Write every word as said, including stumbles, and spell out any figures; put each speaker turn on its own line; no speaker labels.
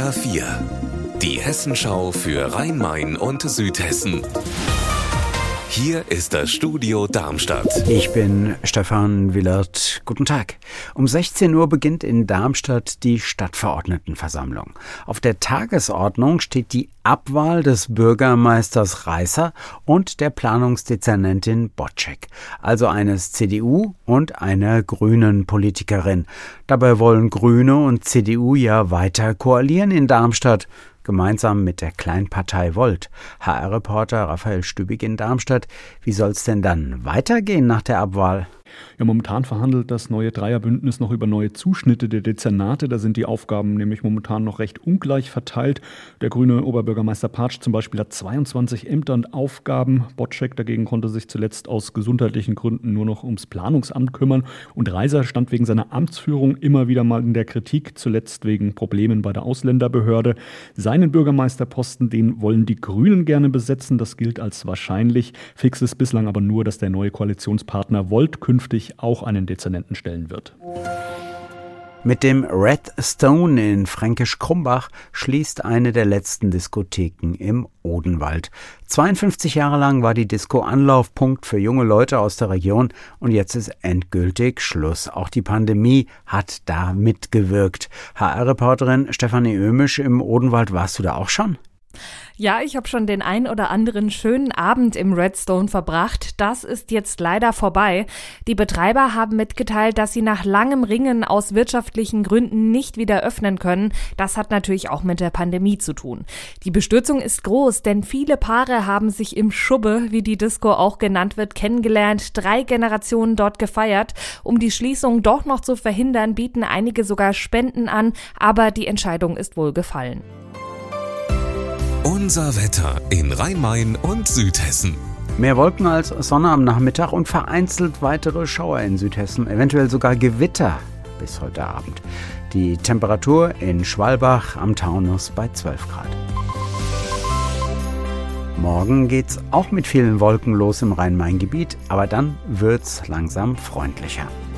H vier, die Hessenschau für Rhein-Main und Südhessen. Hier ist das Studio Darmstadt.
Ich bin Stefan Willert. Guten Tag. Um sechzehn Uhr beginnt in Darmstadt die Stadtverordnetenversammlung. Auf der Tagesordnung steht die Abwahl des Bürgermeisters Reißer und der Planungsdezernentin Boczek, also eines C D U- und einer grünen Politikerin. Dabei wollen Grüne und C D U ja weiter koalieren in Darmstadt, gemeinsam mit der Kleinpartei Volt. H R-Reporter Raphael Stübig in Darmstadt. Wie soll es denn dann weitergehen nach der Abwahl?
Ja, momentan verhandelt das neue Dreierbündnis noch über neue Zuschnitte der Dezernate. Da sind die Aufgaben nämlich momentan noch recht ungleich verteilt. Der grüne Oberbürgermeister Patsch zum Beispiel hat zweiundzwanzig Ämter und Aufgaben. Boczek dagegen konnte sich zuletzt aus gesundheitlichen Gründen nur noch ums Planungsamt kümmern. Und Reißer stand wegen seiner Amtsführung immer wieder mal in der Kritik, zuletzt wegen Problemen bei der Ausländerbehörde. Seinen Bürgermeisterposten, den wollen die Grünen gerne besetzen. Das gilt als wahrscheinlich. Fix ist bislang aber nur, dass der neue Koalitionspartner Volt künftig auch einen Dezernenten stellen wird.
Mit dem Red Stone in Fränkisch-Krumbach schließt eine der letzten Diskotheken im Odenwald. zweiundfünfzig Jahre lang war die Disco Anlaufpunkt für junge Leute aus der Region und jetzt ist endgültig Schluss. Auch die Pandemie hat da mitgewirkt. H R-Reporterin Stefanie Ömisch im Odenwald, warst du da auch schon?
Ja, ich habe schon den ein oder anderen schönen Abend im Redstone verbracht. Das ist jetzt leider vorbei. Die Betreiber haben mitgeteilt, dass sie nach langem Ringen aus wirtschaftlichen Gründen nicht wieder öffnen können. Das hat natürlich auch mit der Pandemie zu tun. Die Bestürzung ist groß, denn viele Paare haben sich im Schubbe, wie die Disco auch genannt wird, kennengelernt, drei Generationen dort gefeiert. Um die Schließung doch noch zu verhindern, bieten einige sogar Spenden an, aber die Entscheidung ist wohl gefallen.
Unser Wetter in Rhein-Main und Südhessen.
Mehr Wolken als Sonne am Nachmittag und vereinzelt weitere Schauer in Südhessen, eventuell sogar Gewitter bis heute Abend. Die Temperatur in Schwalbach am Taunus bei zwölf Grad. Morgen geht's auch mit vielen Wolken los im Rhein-Main-Gebiet, aber dann wird's langsam freundlicher.